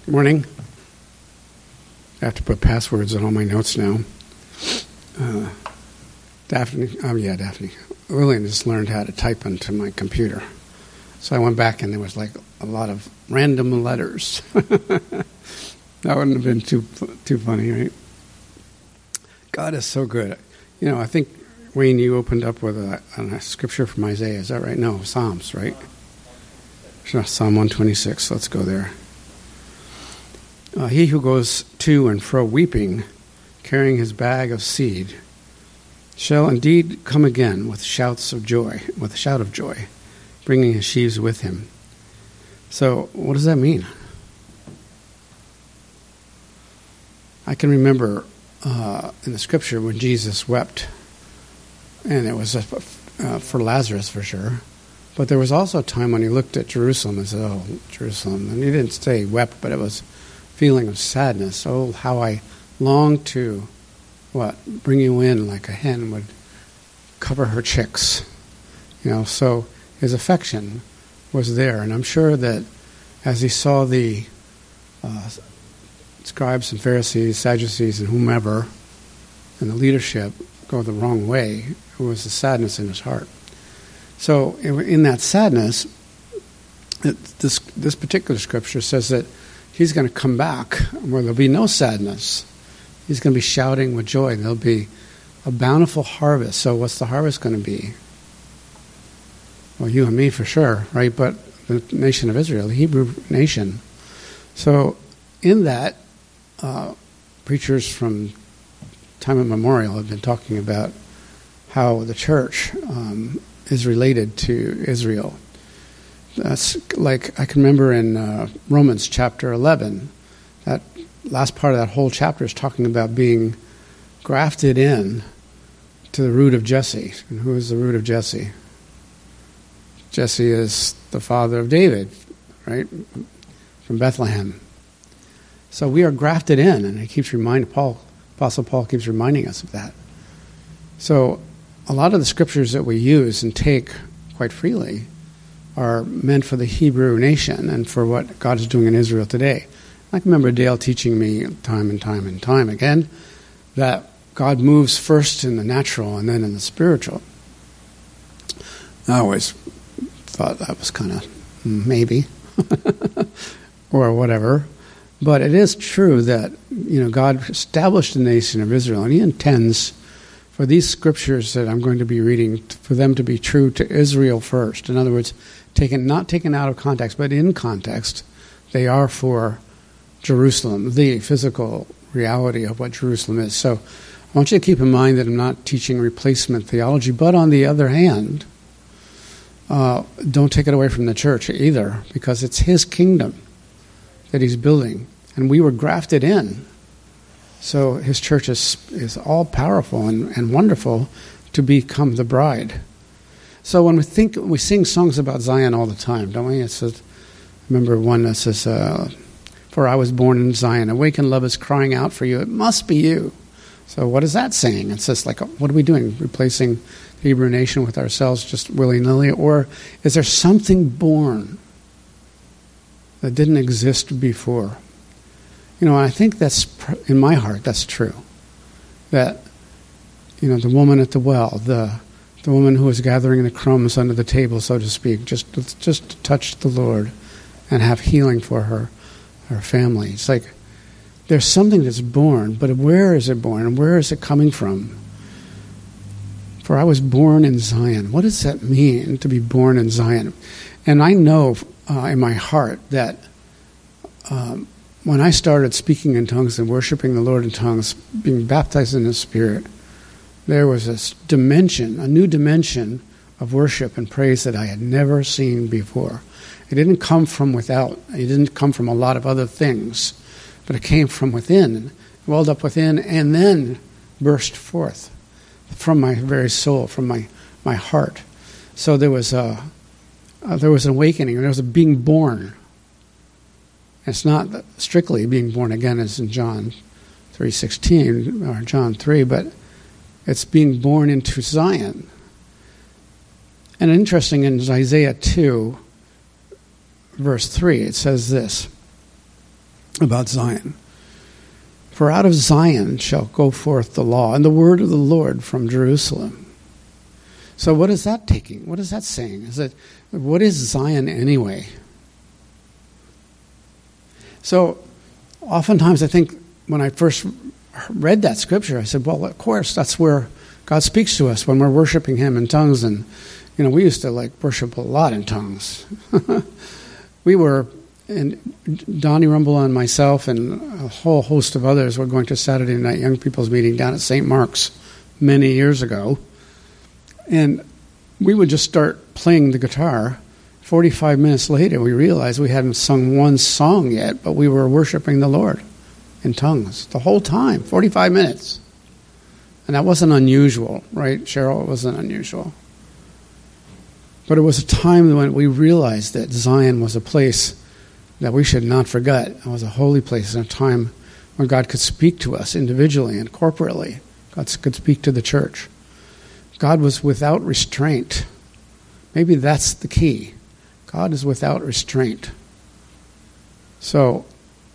Good morning. I have to put passwords on all my notes now. Daphne. Lillian just learned how to type into my computer. So I went back and there was like a lot of random letters. That wouldn't have been too funny, right? God is so good. You know, I think, Wayne, you opened up with a scripture from Isaiah. Is that right? No, Psalms, right? Psalm 126. Let's go there. He who goes to and fro weeping, carrying his bag of seed, shall indeed come again with shouts of joy, with a shout of joy, bringing his sheaves with him. So, what does that mean? I can remember in the scripture when Jesus wept, and it was for Lazarus for sure, but there was also a time when he looked at Jerusalem and said, "Oh, Jerusalem," and he didn't say he wept, but it was feeling of sadness. Oh, how I long to, bring you in like a hen would cover her chicks. You know, so his affection was there. And I'm sure that as he saw the scribes and Pharisees, Sadducees, and whomever, and the leadership go the wrong way, it was a sadness in his heart. So in that sadness, this particular scripture says that he's going to come back where there'll be no sadness. He's going to be shouting with joy. There'll be a bountiful harvest. So what's the harvest going to be? Well, you and me for sure, right? But the nation of Israel, the Hebrew nation. So in that, preachers from time immemorial have been talking about how the church is related to Israel. That's like, I can remember in Romans chapter 11, that last part of that whole chapter is talking about being grafted in to the root of Jesse. And who is the root of Jesse? Jesse is the father of David, right? From Bethlehem. So we are grafted in, and he keeps reminding Apostle Paul keeps reminding us of that. So a lot of the scriptures that we use and take quite freely are meant for the Hebrew nation and for what God is doing in Israel today. I can remember Dale teaching me time and time again that God moves first in the natural and then in the spiritual. I always thought that was kind of maybe or whatever. But it is true that, you know, God established the nation of Israel, and he intends for these scriptures that I'm going to be reading, for them to be true to Israel first. In other words, not taken out of context, but in context, they are for Jerusalem, the physical reality of what Jerusalem is. So I want you to keep in mind that I'm not teaching replacement theology, but on the other hand, don't take it away from the church either, because it's his kingdom that he's building, and we were grafted in. So his church is all powerful and wonderful to become the bride. So when we sing songs about Zion all the time, don't we? It says, remember one that says, "For I was born in Zion, awakened love is crying out for you. It must be you." So what is that saying? It's just like, what are we doing? Replacing the Hebrew nation with ourselves just willy-nilly? Or is there something born that didn't exist before? You know, I think that's, in my heart, that's true. That, you know, the woman at the well, the woman who was gathering the crumbs under the table, so to speak, just to touch the Lord and have healing for her family. It's like there's something that's born, but where is it born and where is it coming from? For I was born in Zion. What does that mean, to be born in Zion? And I know in my heart that when I started speaking in tongues and worshiping the Lord in tongues, being baptized in the Spirit, there was this dimension, a new dimension of worship and praise that I had never seen before. It didn't come from without. It didn't come from a lot of other things, but it came from within, welled up within, and then burst forth from my very soul, from my heart. So there was an awakening, there was a being born. It's not strictly being born again as in John 3:16 or John 3, but it's being born into Zion. And interesting, in Isaiah 2, verse 3, it says this: about Zion. For out of Zion shall go forth the law and the word of the Lord from Jerusalem. So what is that taking? What is that saying? What is Zion anyway? So oftentimes I think when I first read that scripture, I said, well, of course, that's where God speaks to us when we're worshiping him in tongues. And, we used to worship a lot in tongues. We were, and Donnie Rumble and myself and a whole host of others were going to Saturday night young people's meeting down at St. Mark's many years ago. And we would just start playing the guitar. 45 minutes later, we realized we hadn't sung one song yet, but we were worshiping the Lord in tongues the whole time, 45 minutes. And that wasn't unusual, right, Cheryl? It wasn't unusual. But it was a time when we realized that Zion was a place that we should not forget. It was a holy place and a time when God could speak to us individually and corporately. God could speak to the church. God was without restraint. Maybe that's the key. God is without restraint. So,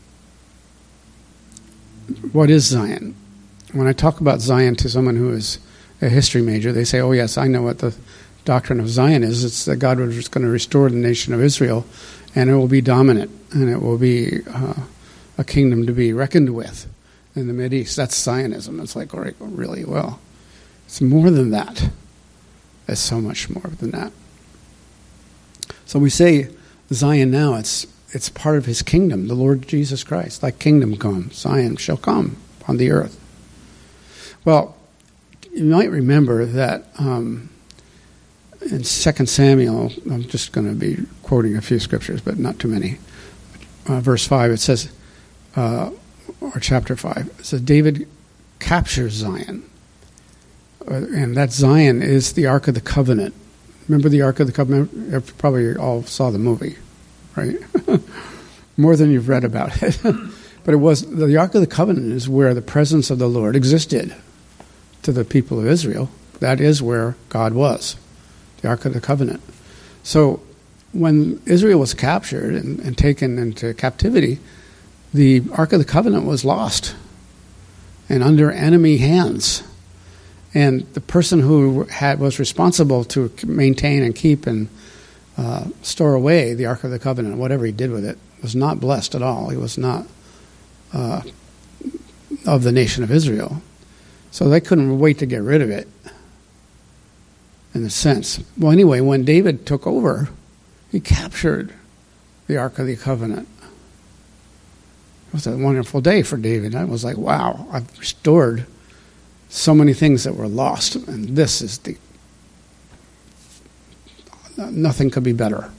what is Zion? When I talk about Zion to someone who is a history major, they say, oh yes, I know what the doctrine of Zion is. It's that God was going to restore the nation of Israel, and it will be dominant, and it will be a kingdom to be reckoned with in the Mideast. That's Zionism. It's like, all right, really? Well, it's more than that. It's so much more than that. So we say Zion now, it's part of his kingdom, the Lord Jesus Christ. Thy kingdom come, Zion shall come upon the earth. Well, you might remember that in 2 Samuel, I'm just going to be quoting a few scriptures, but not too many. Verse 5, it says, or chapter 5, it says, David captures Zion. And that Zion is the Ark of the Covenant. Remember the Ark of the Covenant? You probably all saw the movie, right? More than you've read about it. But it was the Ark of the Covenant is where the presence of the Lord existed to the people of Israel. That is where God was, the Ark of the Covenant. So when Israel was captured and taken into captivity, the Ark of the Covenant was lost and under enemy hands. And the person who was responsible to maintain and keep and store away the Ark of the Covenant, whatever he did with it, was not blessed at all. He was not of the nation of Israel. So they couldn't wait to get rid of it, in a sense. Well, anyway, when David took over, he captured the Ark of the Covenant. It was a wonderful day for David. I was like, wow, I've restored so many things that were lost, and this is nothing could be better.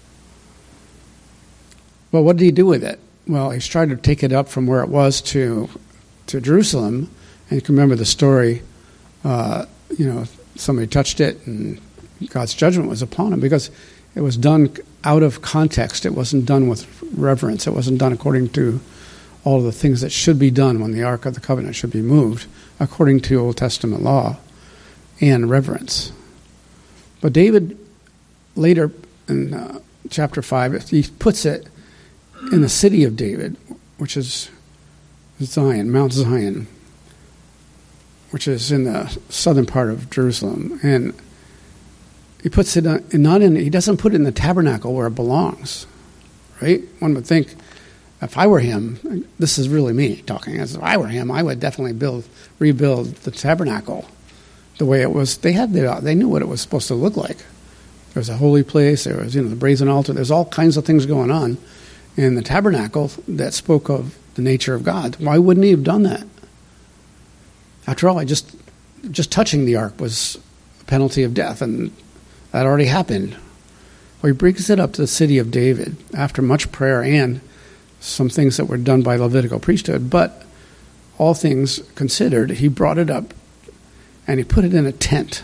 Well, what did he do with it? Well, he's tried to take it up from where it was to Jerusalem, and you can remember the story. Somebody touched it, and God's judgment was upon him because it was done out of context. It wasn't done with reverence. It wasn't done according to all of the things that should be done when the Ark of the Covenant should be moved, according to Old Testament law and reverence. But David, later in chapter 5, he puts it in the city of David, which is Zion, Mount Zion, which is in the southern part of Jerusalem. And he puts it he doesn't put it in the tabernacle where it belongs, right? One would think, if I were him, this is really me talking, if I were him, I would definitely rebuild the tabernacle the way it was. They knew what it was supposed to look like. There was a holy place, there was, the brazen altar, there's all kinds of things going on in the tabernacle that spoke of the nature of God. Why wouldn't he have done that? After all, just touching the ark was a penalty of death, and that already happened. Well, he brings it up to the city of David after much prayer and some things that were done by Levitical priesthood, but all things considered, he brought it up and he put it in a tent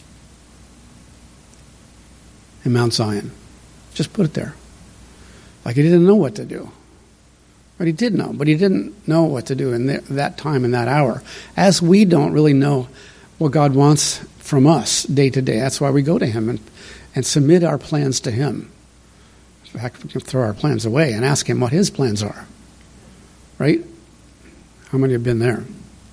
in Mount Zion. Just put it there. Like he didn't know what to do. But he did know, but he didn't know what to do in that time, in that hour. As we don't really know what God wants from us day to day. That's why we go to him and submit our plans to him. In fact, we can throw our plans away and ask him what his plans are. right? How many have been there?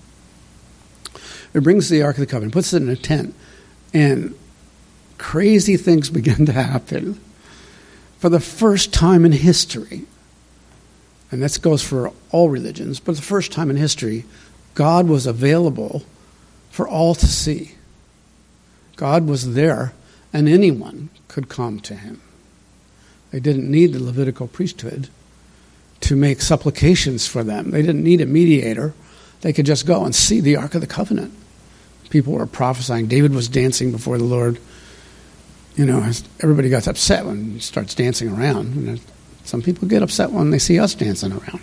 It brings the Ark of the Covenant, puts it in a tent, and crazy things begin to happen. For the first time in history, and this goes for all religions, but the first time in history, God was available for all to see. God was there, and anyone could come to him. They didn't need the Levitical priesthood to make supplications for them. They didn't need a mediator. They could just go and see the Ark of the Covenant. People were prophesying. David was dancing before the Lord. You know, everybody got upset when he starts dancing around. And some people get upset when they see us dancing around.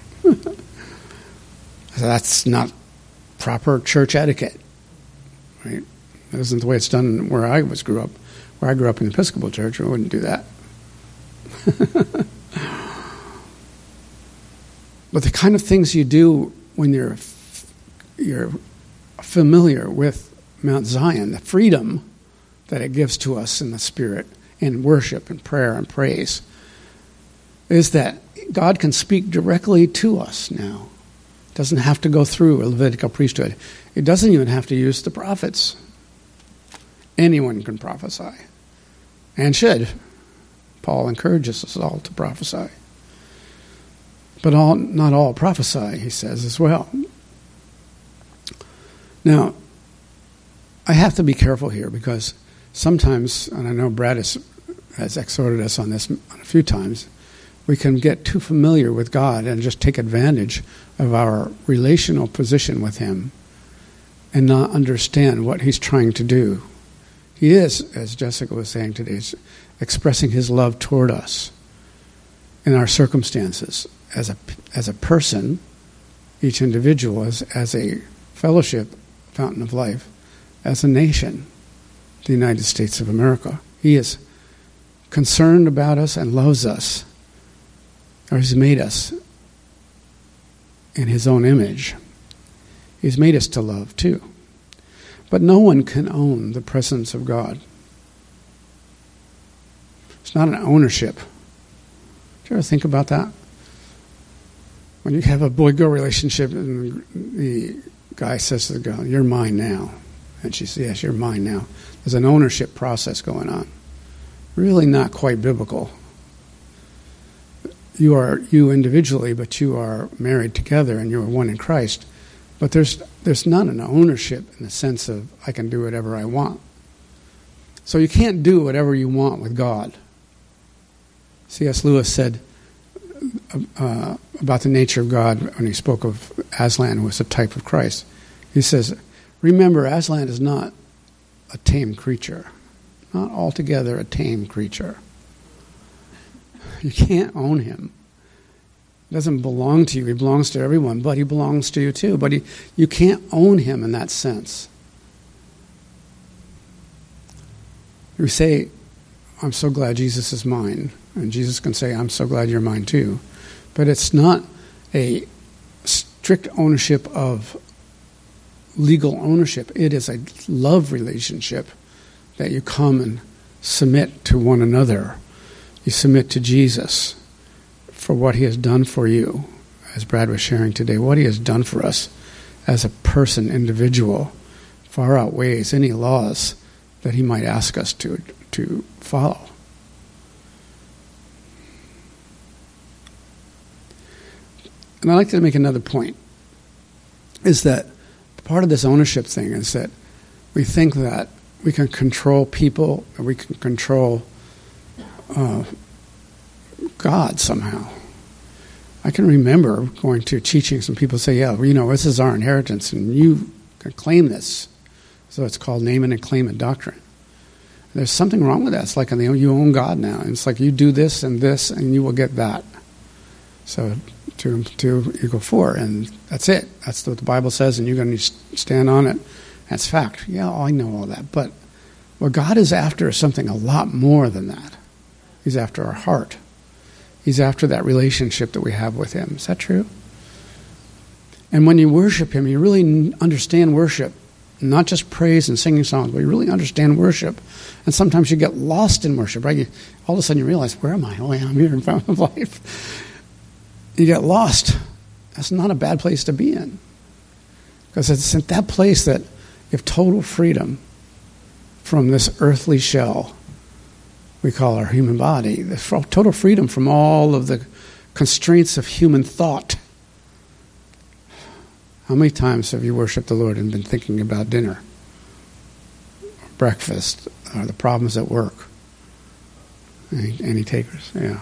So that's not proper church etiquette, right? That isn't the way it's done where I grew up. Where I grew up in the Episcopal Church, we wouldn't do that. But the kind of things you do when you're familiar with Mount Zion, the freedom that it gives to us in the Spirit, in worship and prayer and praise, is that God can speak directly to us now. It doesn't have to go through a Levitical priesthood. It doesn't even have to use the prophets. Anyone can prophesy, and should. Paul encourages us all to prophesy. But not all prophesy, he says as well. Now, I have to be careful here because sometimes, and I know Brad has exhorted us on this a few times, we can get too familiar with God and just take advantage of our relational position with him and not understand what he's trying to do. He is, as Jessica was saying today, expressing his love toward us in our circumstances as a person, each individual, as a fellowship, fountain of life, as a nation, the United States of America. He is concerned about us and loves us, or he's made us in his own image. He's made us to love too. But no one can own the presence of God. It's not an ownership. Do you ever think about that? When you have a boy-girl relationship and the guy says to the girl, "You're mine now." And she says, "Yes, you're mine now." There's an ownership process going on. Really not quite biblical. You are you individually, but you are married together and you are one in Christ. But there's not an ownership in the sense of I can do whatever I want. So you can't do whatever you want with God. C.S. Lewis said about the nature of God when he spoke of Aslan, who was a type of Christ. He says, remember, Aslan is not a tame creature. Not altogether a tame creature. You can't own him. He doesn't belong to you. He belongs to everyone, but he belongs to you too. But you can't own him in that sense. You say, "I'm so glad Jesus is mine." And Jesus can say, "I'm so glad you're mine too." But it's not a strict ownership of legal ownership. It is a love relationship that you come and submit to one another. You submit to Jesus for what he has done for you, as Brad was sharing today. What he has done for us as a person, individual, far outweighs any laws that he might ask us to follow. And I'd like to make another point, is that part of this ownership thing is that we think that we can control people, or we can control God somehow. I can remember going to teachings and people say, "Yeah, well, this is our inheritance and you can claim this." So it's called name it and claim it doctrine. There's something wrong with that. It's like you own God now. And it's like you do this and you will get that. So 2 = 4, and that's it. That's what the Bible says, and you're going to stand on it. That's fact. Yeah, I know all that. But what God is after is something a lot more than that. He's after our heart. He's after that relationship that we have with him. Is that true? And when you worship him, you really understand worship. Not just praise and singing songs, but you really understand worship. And sometimes you get lost in worship, right? All of a sudden you realize, where am I? Oh, yeah, I'm here in Fountain of Life. You get lost. That's not a bad place to be in. Because it's at that place that you have total freedom from this earthly shell we call our human body. The total freedom from all of the constraints of human thought. How many times have you worshiped the Lord and been thinking about dinner, breakfast, or the problems at work? Any takers? Yeah.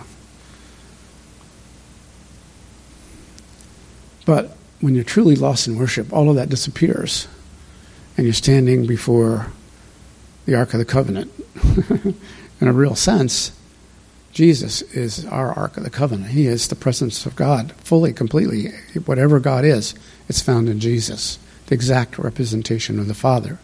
But when you're truly lost in worship, all of that disappears. And you're standing before the Ark of the Covenant. In a real sense, Jesus is our Ark of the Covenant. He is the presence of God, fully, completely. Whatever God is, it's found in Jesus, the exact representation of the Father.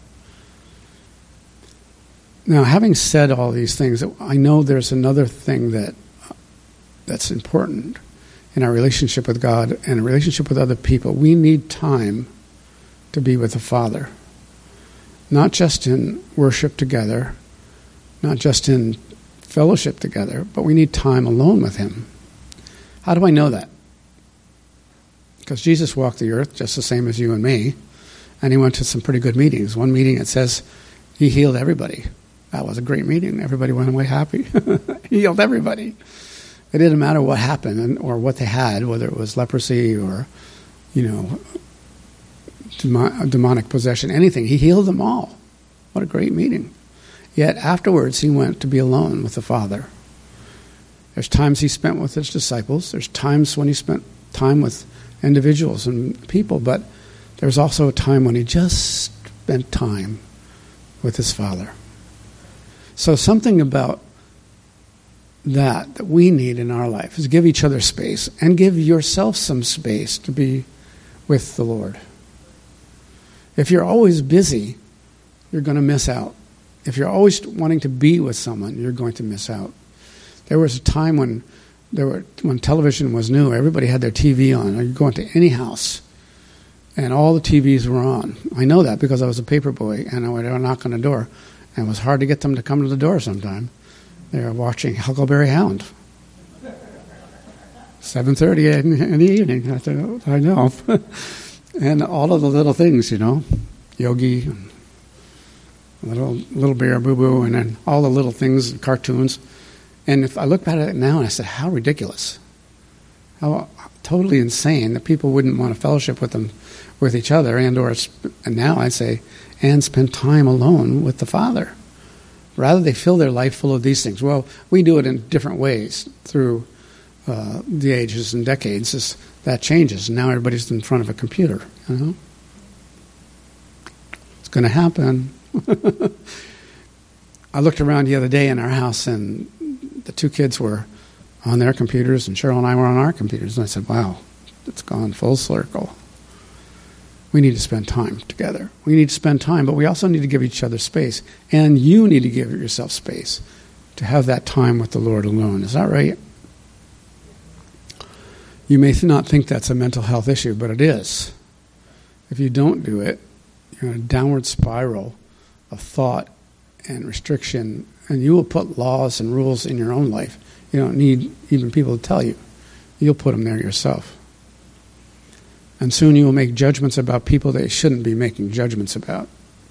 Now, having said all these things, I know there's another thing that's important in our relationship with God and a relationship with other people. We need time to be with the Father. Not just in worship together, not just in fellowship together, but we need time alone with Him. How do I know that? Because Jesus walked the earth just the same as you and me, and He went to some pretty good meetings. One meeting, it says, He healed everybody. That was a great meeting. Everybody went away happy. He healed everybody. It didn't matter what happened or what they had, whether it was leprosy or, demonic possession, anything. He healed them all. What a great meeting. Yet afterwards, He went to be alone with the Father. There's times He spent with His disciples. There's times when He spent time with individuals and people. But there's also a time when He just spent time with His Father. So something about that we need in our life is give each other space and give yourself some space to be with the Lord. If you're always busy, you're going to miss out. If you're always wanting to be with someone, you're going to miss out. There was a time when television was new. Everybody had their TV on. You go into any house, and all the TVs were on. I know that because I was a paper boy, and I would knock on the door, and it was hard to get them to come to the door sometime. They were watching Huckleberry Hound. 7:30 in the evening. I know. And all of the little things, Yogi, Little Bear, Boo Boo, and then all the little things, cartoons. And if I look at it now, and I said, how ridiculous. How totally insane that people wouldn't want to fellowship with each other, and now I say, and spend time alone with the Father. Rather, they fill their life full of these things. Well, we do it in different ways through the ages and decades. That changes. Now everybody's in front of a computer. It's going to happen. I looked around the other day in our house, and the two kids were on their computers, and Cheryl and I were on our computers. And I said, wow, it's gone full circle. We need to spend time together. We need to spend time, but we also need to give each other space. And you need to give yourself space to have that time with the Lord alone. Is that right? You may not think that's a mental health issue, but it is. If you don't do it, you're in a downward spiral of thought and restriction, and you will put laws and rules in your own life. You don't need even people to tell you. You'll put them there yourself. And soon you will make judgments about people that you shouldn't be making judgments about.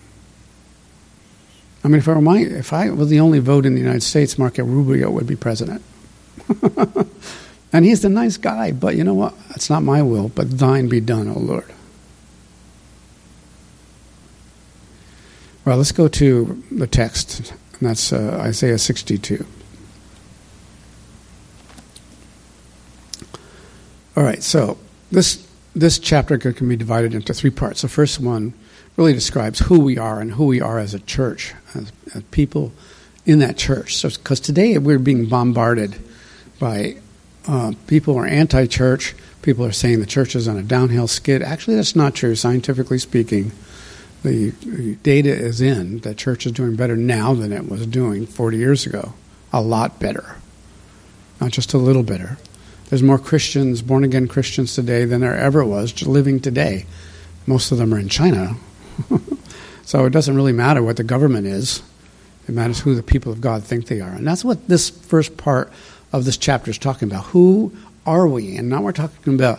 I mean, if I was the only vote in the United States, Marco Rubio would be president. And he's a nice guy, but you know what? It's not my will, but thine be done, O Lord. Well, let's go to the text, and that's Isaiah 62. All right, so this chapter can be divided into three parts. The first one really describes who we are and who we are as a church, as people in that church. So, because today we're being bombarded by people who are anti-church. People are saying the church is on a downhill skid. Actually, that's not true, scientifically speaking. The data is in that church is doing better now than it was doing 40 years ago. A lot better. Not just a little better. There's more Christians, born-again Christians today than there ever was living today. Most of them are in China. So it doesn't really matter what the government is. It matters who the people of God think they are. And that's what this first part of this chapter is talking about. Who are we? And now we're talking about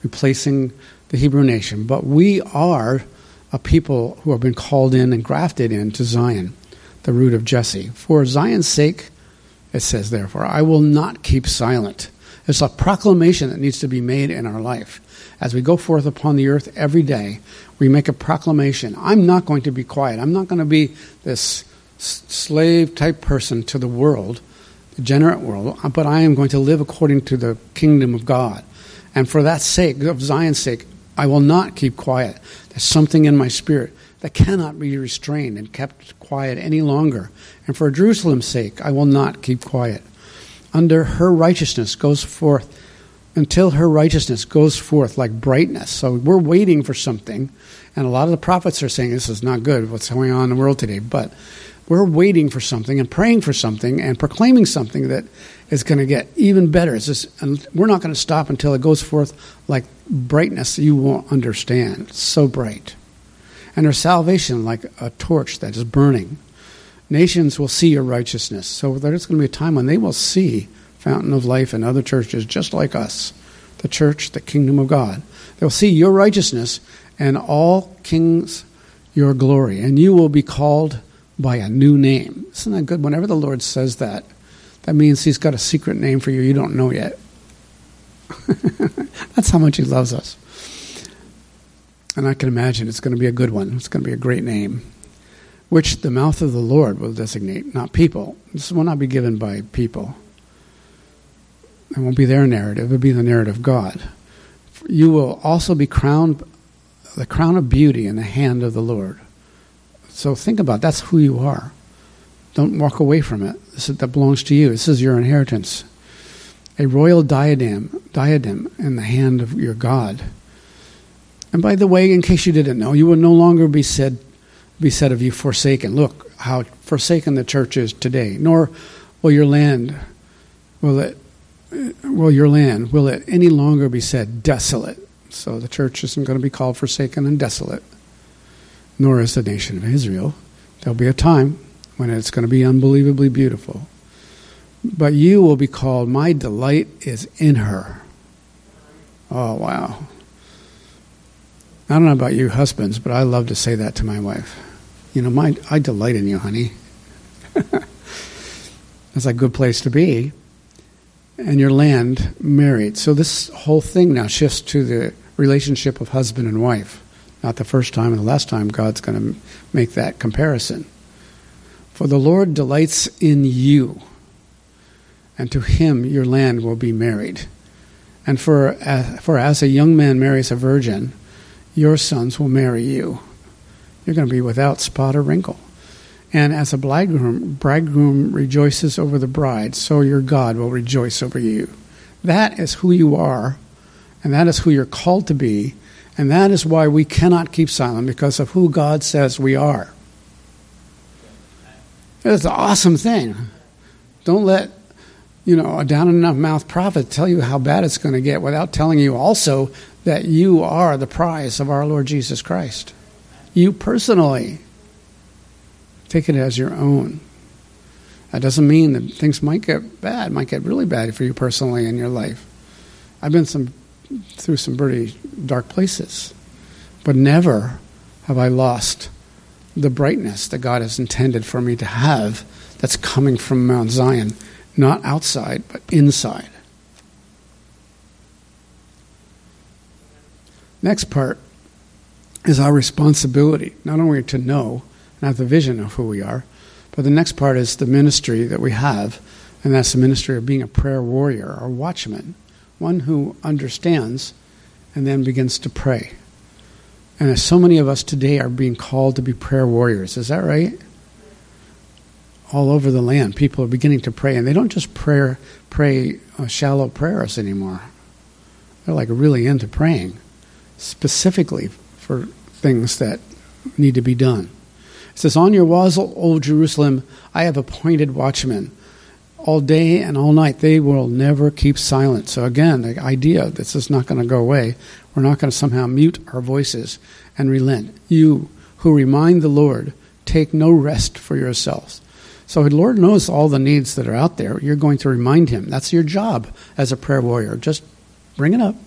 replacing the Hebrew nation. But we are a people who have been called in and grafted into Zion, the root of Jesse. For Zion's sake, it says, therefore, I will not keep silent. It's a proclamation that needs to be made in our life. As we go forth upon the earth every day, we make a proclamation. I'm not going to be quiet. I'm not going to be this slave-type person to the world, the degenerate world, but I am going to live according to the kingdom of God. And for that sake, of Zion's sake, I will not keep quiet. There's something in my spirit that cannot be restrained and kept quiet any longer. And for Jerusalem's sake, I will not keep quiet. Under her righteousness goes forth, until her righteousness goes forth like brightness. So we're waiting for something, and a lot of the prophets are saying this is not good, what's going on in the world today, but we're waiting for something and praying for something and proclaiming something that is going to get even better. And we're not going to stop until it goes forth like brightness you won't understand. It's so bright. And her salvation like a torch that is burning. Nations will see your righteousness. So there's going to be a time when they will see Fountain of Life and other churches just like us, the church, the kingdom of God. They'll see your righteousness and all kings your glory. And you will be called by a new name. Isn't that good? Whenever the Lord says that, that means he's got a secret name for you don't know yet. That's how much he loves us. And I can imagine it's going to be a good one. It's going to be a great name, which the mouth of the Lord will designate, not people. This will not be given by people. It won't be their narrative. It will be the narrative of God. You will also be crowned, the crown of beauty in the hand of the Lord. So think about it. That's who you are. Don't walk away from it. That belongs to you. This is your inheritance. A royal diadem in the hand of your God. And by the way, in case you didn't know, you will no longer be said of you forsaken. Look how forsaken the church is today. Nor will your land will it any longer be said desolate. So the church isn't going to be called forsaken and desolate. Nor is the nation of Israel. There'll be a time when it's going to be unbelievably beautiful. But you will be called, my delight is in her. Oh, wow. I don't know about you husbands, but I love to say that to my wife. You know, I delight in you, honey. That's a good place to be. And your land married. So this whole thing now shifts to the relationship of husband and wife. Not the first time and the last time God's going to make that comparison. For the Lord delights in you, and to him your land will be married. And for as a young man marries a virgin, your sons will marry you. You're going to be without spot or wrinkle. And as a bridegroom rejoices over the bride, so your God will rejoice over you. That is who you are, and that is who you're called to be. And that is why we cannot keep silent, because of who God says we are. It's an awesome thing. Don't let, a down-in-the-mouth prophet tell you how bad it's going to get without telling you also that you are the prize of our Lord Jesus Christ. You personally. Take it as your own. That doesn't mean that things might get bad, might get really bad for you personally in your life. I've been through some pretty dark places, but never have I lost the brightness that God has intended for me to have that's coming from Mount Zion, not outside, but inside. Next part is our responsibility, not only to know and have the vision of who we are, but the next part is the ministry that we have, and that's the ministry of being a prayer warrior or watchman, one who understands and then begins to pray. And as so many of us today are being called to be prayer warriors, is that right? All over the land, people are beginning to pray, and they don't just pray shallow prayers anymore. They're like really into praying, specifically for things that need to be done. It says, on your walls, O Jerusalem, I have appointed watchmen. All day and all night, they will never keep silent. So again, the idea that this is not going to go away. We're not going to somehow mute our voices and relent. You who remind the Lord, take no rest for yourselves. So the Lord knows all the needs that are out there. You're going to remind him. That's your job as a prayer warrior. Just bring it up.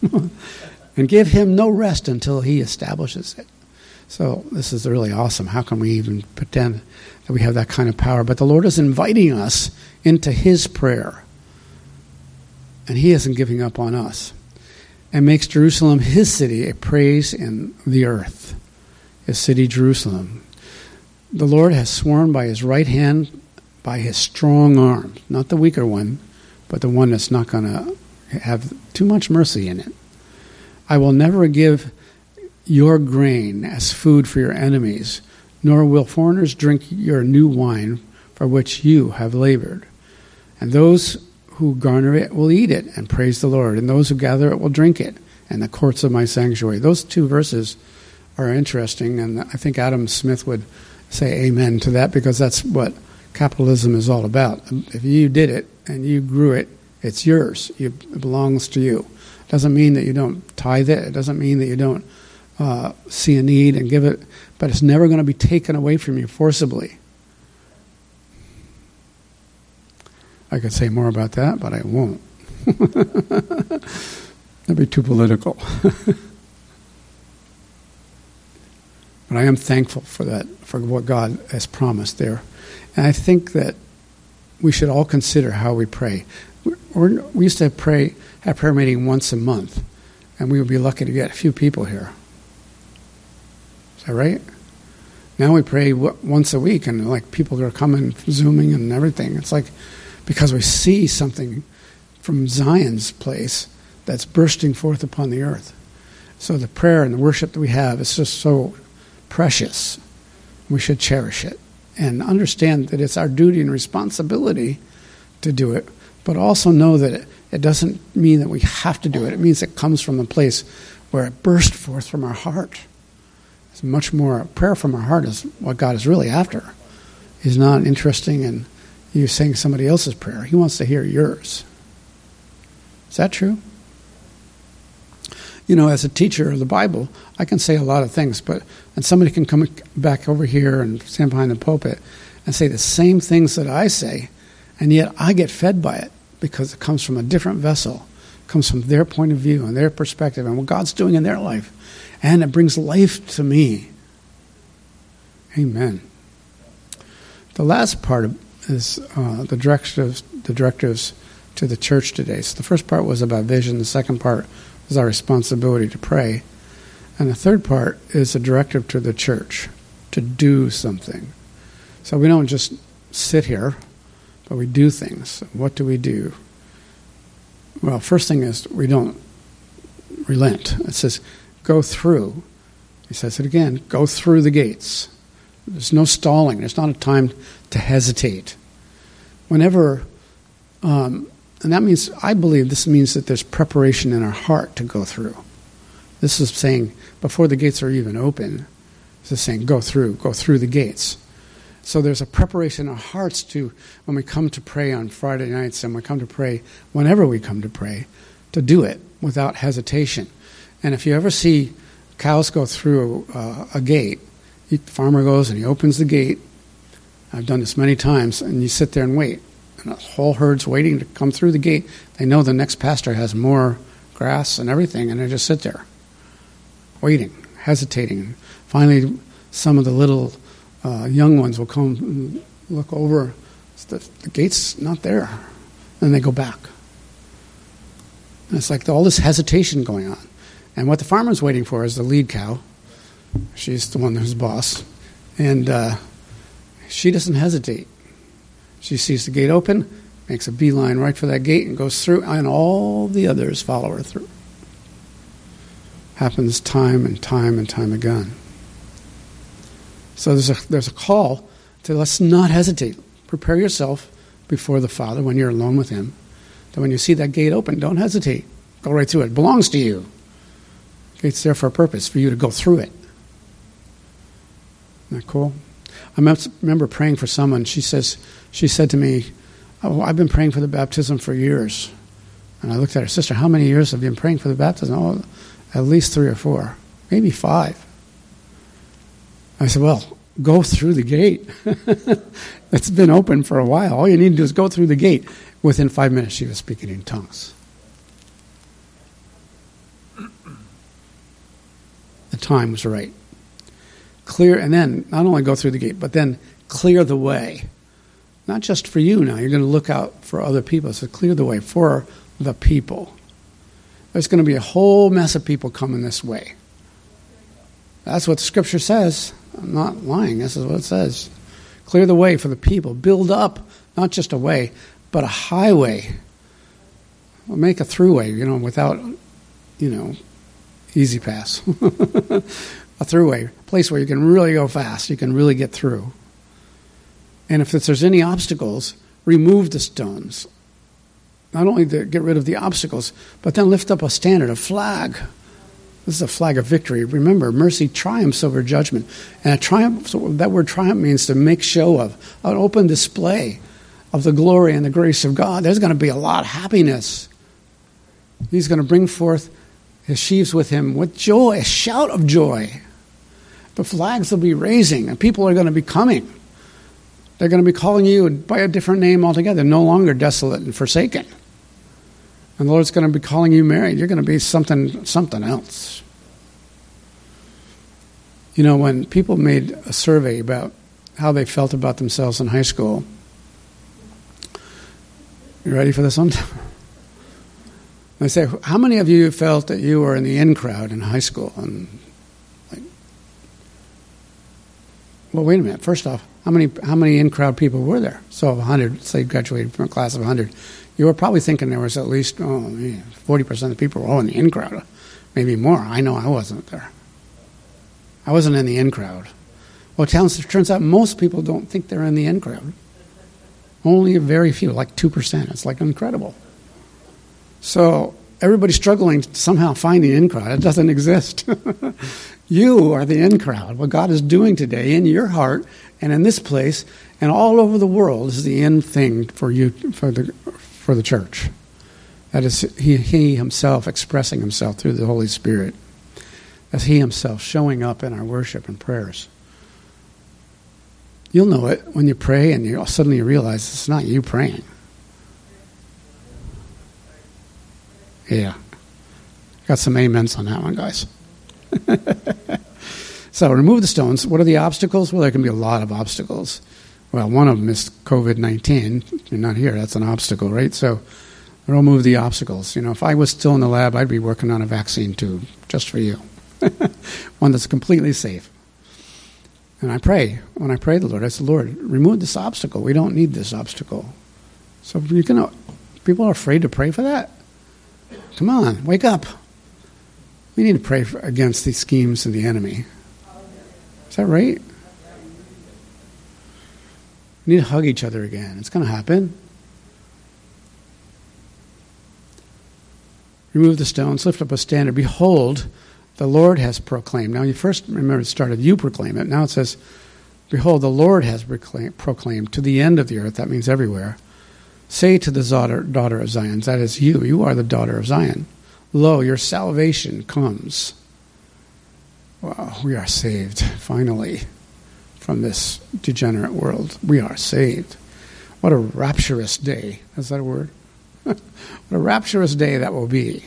and give him no rest until he establishes it. So this is really awesome. How can we even pretend that we have that kind of power? But the Lord is inviting us into his prayer. And he isn't giving up on us. And makes Jerusalem his city a praise in the earth. His city, Jerusalem. The Lord has sworn by his right hand, by his strong arm. Not the weaker one, but the one that's not going to have too much mercy in it. I will never give your grain as food for your enemies, nor will foreigners drink your new wine for which you have labored. And those who garner it will eat it and praise the Lord, and those who gather it will drink it in the courts of my sanctuary. Those two verses are interesting, and I think Adam Smith would say amen to that, because that's what capitalism is all about. If you did it and you grew it, it's yours. It belongs to you. It doesn't mean that you don't tithe it. It doesn't mean that you don't see a need and give it, but it's never going to be taken away from you forcibly. I could say more about that, but I won't. That'd be too political. But I am thankful for that, for what God has promised there. And I think that we should all consider how we pray. We used to have prayer meeting once a month, and we would be lucky to get a few people here. Is that right? Now we pray once a week, and like people are coming, Zooming and everything. It's like, because we see something from Zion's place that's bursting forth upon the earth. So the prayer and the worship that we have is just so precious. We should cherish it and understand that it's our duty and responsibility to do it, but also know that it doesn't mean that we have to do it. It means it comes from a place where it burst forth from our heart. It's much more, prayer from our heart is what God is really after. He's not interested in you saying somebody else's prayer. He wants to hear yours. Is that true? You know, as a teacher of the Bible, I can say a lot of things, and somebody can come back over here and stand behind the pulpit and say the same things that I say, and yet I get fed by it because it comes from a different vessel. It comes from their point of view and their perspective and what God's doing in their life. And it brings life to me. Amen. The last part is the directives to the church today. So the first part was about vision. The second part was our responsibility to pray. And the third part is a directive to the church to do something. So we don't just sit here, but we do things. What do we do? Well, first thing is we don't relent. It says, go through. He says it again, go through the gates. There's no stalling. There's not a time to hesitate. Whenever, and that means, I believe this means that there's preparation in our heart to go through. This is saying, before the gates are even open, this is saying, go through the gates. So there's a preparation in our hearts to, when we come to pray on Friday nights and we come to pray, whenever we come to pray, to do it without hesitation. And if you ever see cows go through a gate, the farmer goes and he opens the gate. I've done this many times, and you sit there and wait. And the whole herd's waiting to come through the gate. They know the next pasture has more grass and everything, and they just sit there, waiting, hesitating. Finally, some of the little young ones will come and look over. The gate's not there. And they go back. And it's like all this hesitation going on. And what the farmer's waiting for is the lead cow. She's the one who's boss. And she doesn't hesitate. She sees the gate open, makes a beeline right for that gate and goes through, and all the others follow her through. Happens time and time and time again. So there's a call to let's not hesitate. Prepare yourself before the Father when you're alone with Him. That when you see that gate open, don't hesitate. Go right through it. It belongs to you. It's there for a purpose, for you to go through it. Isn't that cool? I remember praying for someone. She said to me, "Oh, I've been praying for the baptism for years." And I looked at her, "Sister, how many years have you been praying for the baptism?" "Oh, at least 3 or 4, maybe 5. I said, "Well, go through the gate." It's been open for a while. All you need to do is go through the gate. Within 5 minutes, she was speaking in tongues. time was right. Clear, and then not only go through the gate, but then clear the way. Not just for you now. You're going to look out for other people. So clear the way for the people. There's going to be a whole mess of people coming this way. That's what the Scripture says. I'm not lying. This is what it says. Clear the way for the people. Build up, not just a way, but a highway. We'll make a throughway, without, easy pass. A throughway, a place where you can really go fast. You can really get through. And if there's any obstacles, remove the stones. Not only to get rid of the obstacles, but then lift up a standard, a flag. This is a flag of victory. Remember, mercy triumphs over judgment. And a triumph, so that word triumph means to make show of, an open display of the glory and the grace of God. There's going to be a lot of happiness. He's going to bring forth his sheaves with him with joy, a shout of joy. The flags will be raising, and people are going to be coming. They're going to be calling you by a different name altogether, no longer desolate and forsaken. And the Lord's going to be calling you married. You're going to be something else. When people made a survey about how they felt about themselves in high school, you ready for this one? They say, how many of you felt that you were in the in crowd in high school? And well, wait a minute. First off, how many in crowd people were there? So of 100, say you graduated from a class of 100, you were probably thinking there was at least 40% of the people were all in the in crowd, maybe more. I know I wasn't there. I wasn't in the in crowd. Well, it turns out most people don't think they're in the in crowd. Only a very few, like 2%. It's like incredible. So everybody's struggling to somehow find the in crowd. It doesn't exist. You are the in crowd. What God is doing today in your heart and in this place and all over the world is the in thing for you, for the church. That is he himself expressing himself through the Holy Spirit. That's he himself showing up in our worship and prayers. You'll know it when you pray and you suddenly realize it's not you praying. Yeah. Got some amens on that one, guys. So remove the stones. What are the obstacles? Well, there can be a lot of obstacles. Well, one of them is COVID-19. You're not here. That's an obstacle, right? So remove the obstacles. If I was still in the lab, I'd be working on a vaccine tube just for you. One that's completely safe. And I pray. When I pray to the Lord, I say, Lord, remove this obstacle. We don't need this obstacle. So people are afraid to pray for that? Come on, wake up. We need to pray against these schemes of the enemy. Is that right? We need to hug each other again. It's going to happen. Remove the stones, lift up a standard. Behold, the Lord has proclaimed. Now, you first, remember, it started, you proclaim it. Now it says, behold, the Lord has proclaimed to the end of the earth. That means everywhere. Say to the daughter of Zion, that is you. You are the daughter of Zion. Lo, your salvation comes. Wow, we are saved, finally, from this degenerate world. We are saved. What a rapturous day. Is that a word? What a rapturous day that will be.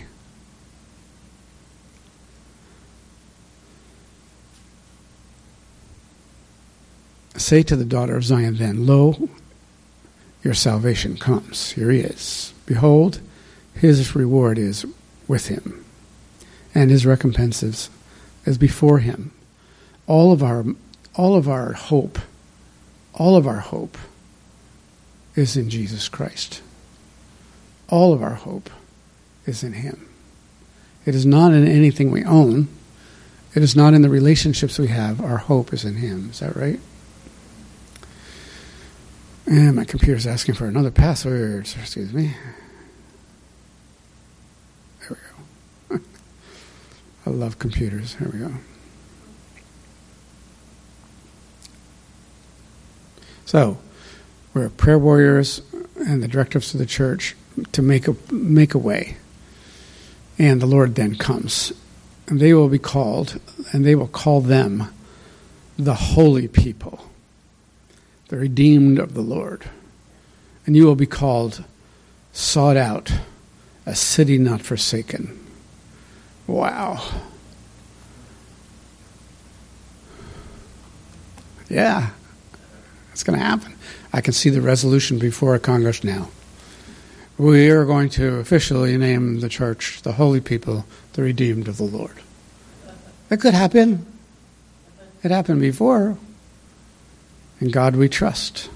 Say to the daughter of Zion then, lo, your salvation comes. Here he is. Behold, his reward is with him, and his recompense is before him. All of our hope is in Jesus Christ. All of our hope is in him. It is not in anything we own. It is not in the relationships we have. Our hope is in him. Is that right? And my computer's asking for another password. Excuse me. There we go. I love computers. Here we go. So, we're prayer warriors and the directives of the church to make a way. And the Lord then comes. And they will be called, and they will call them the holy people, the redeemed of the Lord. And you will be called sought out, a city not forsaken. Wow. Yeah, it's going to happen. I can see the resolution before Congress now. We are going to officially name the church the Holy People, the Redeemed of the Lord. That could happen. It happened before. In God we trust.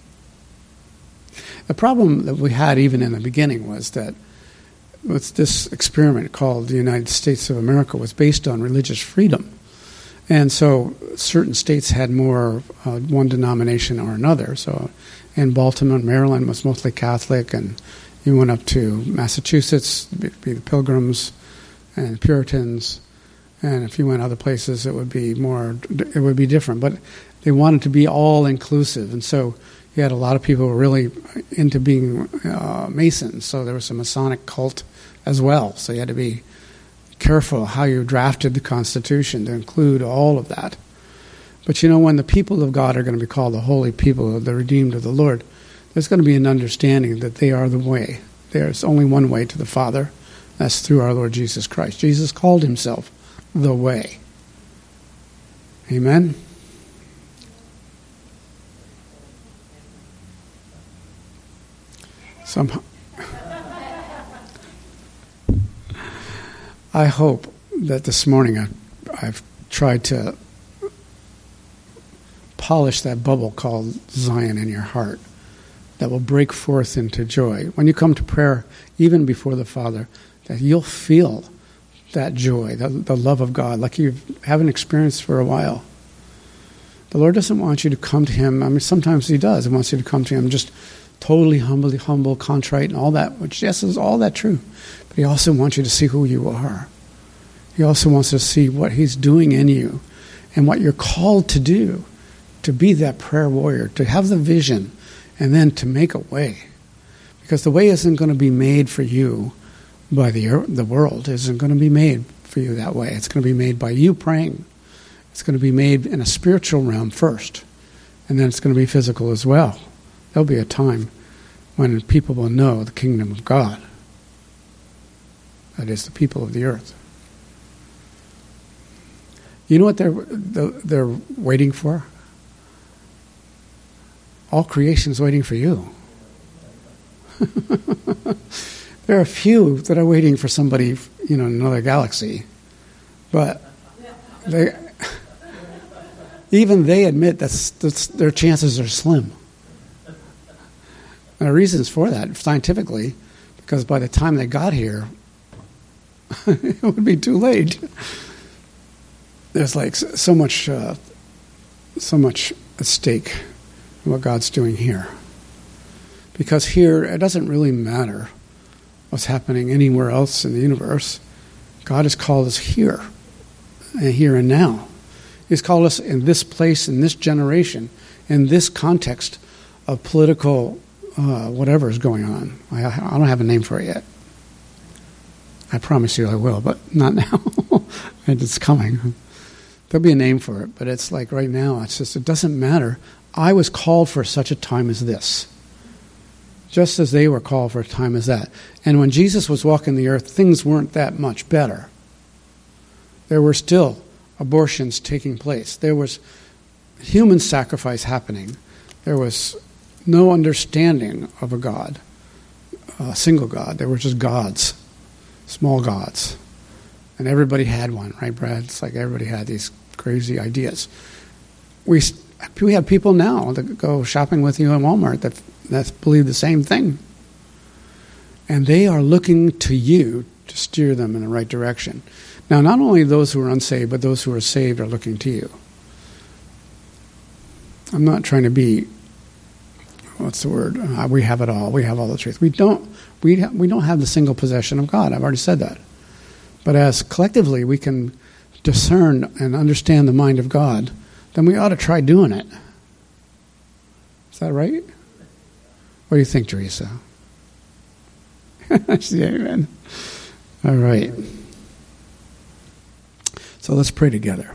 The problem that we had even in the beginning was that with this experiment called the United States of America was based on religious freedom. And so certain states had more one denomination or another. So in Baltimore, Maryland was mostly Catholic, and you went up to Massachusetts, it'd be the Pilgrims and Puritans. And if you went other places, it would be different. But they wanted to be all inclusive. And so you had a lot of people who were really into being Masons. So there was a Masonic cult as well. So you had to be careful how you drafted the Constitution to include all of that. But when the people of God are going to be called the holy people, the redeemed of the Lord, there's going to be an understanding that they are the way. There's only one way to the Father. That's through our Lord Jesus Christ. Jesus called himself the way. Amen? Somehow, I hope that this morning I've tried to polish that bubble called Zion in your heart that will break forth into joy. When you come to prayer, even before the Father, that you'll feel that joy, the love of God, like you haven't experienced for a while. The Lord doesn't want you to come to him. I mean, sometimes he does. He wants you to come to him just totally humble, contrite, and all that, which, yes, is all that true. But he also wants you to see who you are. He also wants to see what he's doing in you and what you're called to do, to be that prayer warrior, to have the vision, and then to make a way. Because the way isn't going to be made for you by the world. It isn't going to be made for you that way. It's going to be made by you praying. It's going to be made in a spiritual realm first, and then it's going to be physical as well. There'll be a time when people will know the kingdom of God. That is, the people of the earth. You know what they're waiting for? All creation is waiting for you. There are a few that are waiting for somebody, in another galaxy, but even they admit that their chances are slim. And the reasons for that, scientifically, because by the time they got here, it would be too late. There's so much at stake in what God's doing here. Because here, it doesn't really matter what's happening anywhere else in the universe. God has called us here and now. He's called us in this place, in this generation, in this context of political whatever is going on. I don't have a name for it yet. I promise you I will, but not now. It's coming. There'll be a name for it, but it's like right now, it doesn't matter. I was called for such a time as this, just as they were called for a time as that. And when Jesus was walking the earth, things weren't that much better. There were still abortions taking place. There was human sacrifice happening. There was no understanding of a God, a single God. There were just gods, small gods. And everybody had one, right, Brad? It's like everybody had these crazy ideas. We have people now that go shopping with you in Walmart that believe the same thing. And they are looking to you to steer them in the right direction. Now, not only those who are unsaved, but those who are saved are looking to you. I'm not trying to be, what's the word? We have it all. We have all the truth. We don't have the single possession of God. I've already said that. But as collectively we can discern and understand the mind of God, then we ought to try doing it. Is that right? What do you think, Teresa? Amen. All right. So let's pray together.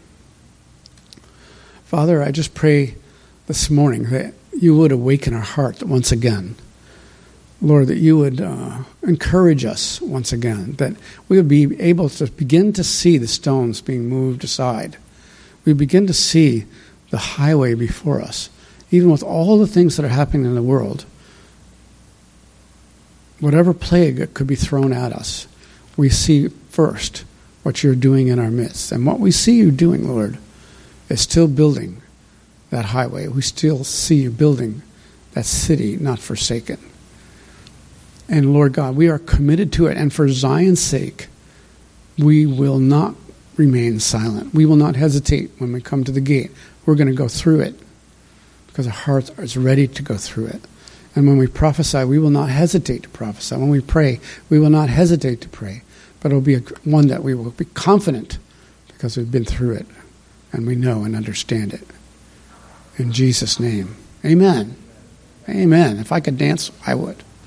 Father, I just pray this morning that you would awaken our heart once again. Lord, that you would encourage us once again, that we would be able to begin to see the stones being moved aside. We begin to see the highway before us. Even with all the things that are happening in the world, whatever plague could be thrown at us, we see first what you're doing in our midst. And what we see you doing, Lord, is still building that highway. We still see you building that city not forsaken. And Lord God, we are committed to it. And for Zion's sake, we will not remain silent. We will not hesitate when we come to the gate. We're going to go through it because our heart is ready to go through it. And when we prophesy, we will not hesitate to prophesy. When we pray, we will not hesitate to pray. But it will be one that we will be confident because we've been through it and we know and understand it. In Jesus' name, amen. Amen. If I could dance, I would.